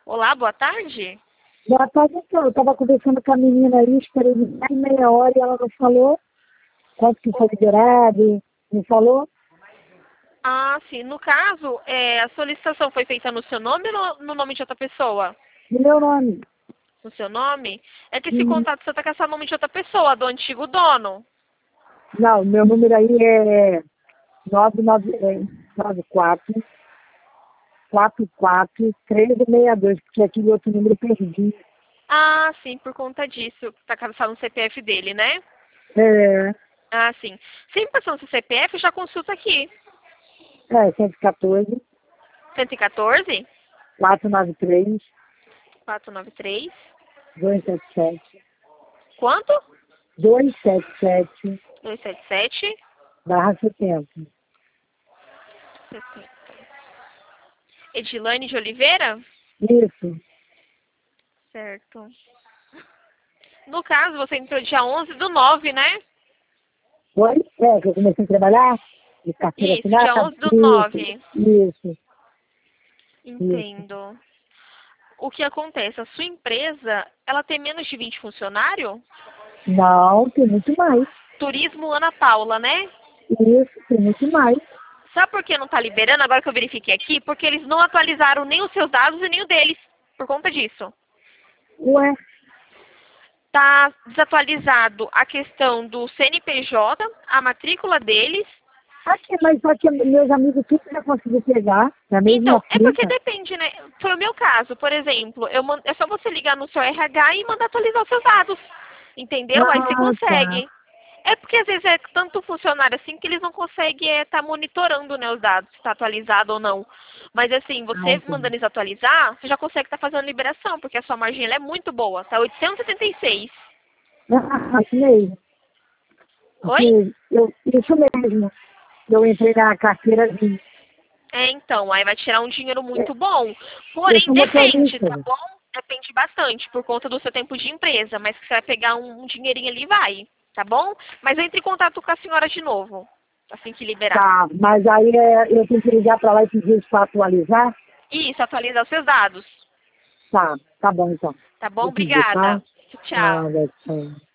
Olá, boa tarde. Boa tarde, então. Eu estava conversando com a menina aí, esperei mais de meia hora e ela não falou quanto que foi liberado, não falou? Ah, sim. No caso, a solicitação foi feita no seu nome ou no nome de outra pessoa? No meu nome. No seu nome? É que esse Uhum. contato você está com esse nome de outra pessoa, do antigo dono. Não, meu número aí é 9994 44 1362, porque aquele outro número eu perdi. Ah, sim, por conta disso. Está cabeçado no CPF dele, né? É, Ah, sim. Sempre passando seu CPF, já consulta aqui. 114 114 493 493. 277 Quanto? 277 277. barra 70. 70. Edilane de Oliveira? Isso. Certo. No caso, você entrou dia 11/9, né? Foi? É, que eu comecei a trabalhar de carteira Isso, dia assinada. 11/9. Isso. Entendo. O que acontece? A sua empresa, ela tem menos de 20 funcionários? Não, tem muito mais. Turismo Ana Paula, né? Isso, tem muito mais. Sabe por que não está liberando? Agora que eu verifiquei aqui, porque eles não atualizaram nem os seus dados e nem o deles, por conta disso. Ué, Está desatualizado a questão do CNPJ, a matrícula deles. aqui, mas só que meus amigos tudo já conseguiu pegar na mesma Então, é porque fita. depende, né? Foi o meu caso, por exemplo, é só você ligar no seu RH e mandar atualizar os seus dados. Entendeu? Aí você Ah, tá. consegue. É porque às vezes é tanto funcionário assim que eles não conseguem estar monitorando, né, os dados, se está atualizado ou não. Mas assim, Ah, você tá. mandando eles atualizar, você já consegue estar fazendo liberação, porque a sua margem ela é muito boa. Tá 876. Ah, isso mesmo. Oi? Isso mesmo. Eu entrei na carteira de. É, então, aí vai tirar um dinheiro muito bom. Eu Porém, sou depende, motorista. tá bom? Depende bastante, por conta do seu tempo de empresa. Mas se você vai pegar um dinheirinho ali, vai, tá bom? Mas entre em contato com a senhora de novo, assim que liberar. Tá, mas aí eu tenho que ligar pra lá e pedir para atualizar? Isso, atualizar os seus dados. Tá, tá bom então. Tá bom? Vou pedir, tá? Obrigada. Tchau. Nada, tchau.